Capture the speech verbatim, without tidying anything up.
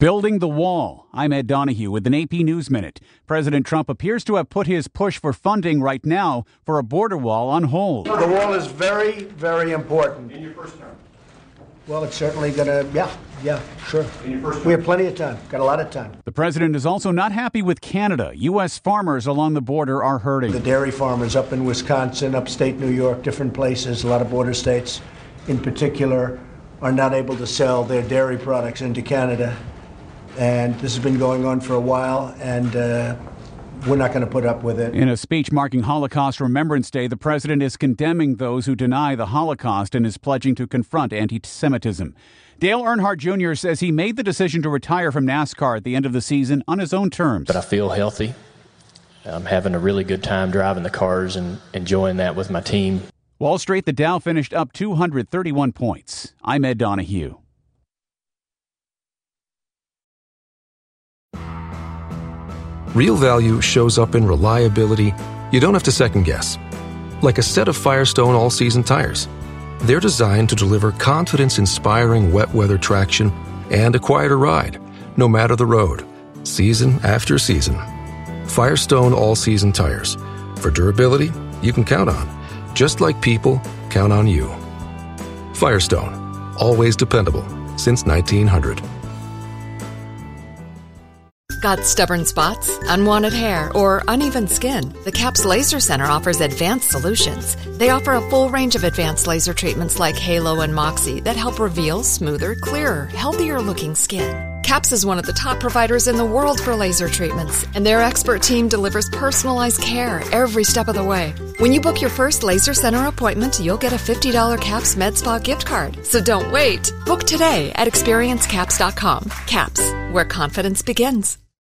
Building the wall. I'm Ed Donahue with an A P News Minute. President Trump appears to have put his push for funding right now for a border wall on hold. The wall is very, very important. In your first term? Well, it's certainly going to, yeah, yeah, sure. In your first term? We have plenty of time. Got a lot of time. The president is also not happy with Canada. U S farmers along the border are hurting. The dairy farmers up in Wisconsin, upstate New York, different places, a lot of border states in particular, are not able to sell their dairy products into Canada. And this has been going on for a while, and uh, we're not going to put up with it. In a speech marking Holocaust Remembrance Day, the president is condemning those who deny the Holocaust and is pledging to confront anti-Semitism. Dale Earnhardt Junior says he made the decision to retire from NASCAR at the end of the season on his own terms. But I feel healthy. I'm having a really good time driving the cars and enjoying that with my team. Wall Street, the Dow finished up two hundred thirty-one points. I'm Ed Donahue. Real value shows up in reliability you don't have to second guess. Like a set of Firestone all-season tires. They're designed to deliver confidence-inspiring wet weather traction and a quieter ride, no matter the road, season after season. Firestone all-season tires. For durability you can count on, just like people count on you. Firestone. Always dependable. Since nineteen hundred. Got stubborn spots, unwanted hair, or uneven skin? The CAPS Laser Center offers advanced solutions. They offer a full range of advanced laser treatments like Halo and Moxie that help reveal smoother, clearer, healthier-looking skin. CAPS is one of the top providers in the world for laser treatments, and their expert team delivers personalized care every step of the way. When you book your first Laser Center appointment, you'll get a fifty dollars CAPS MedSpa gift card. So don't wait. Book today at experience caps dot com. CAPS, where confidence begins.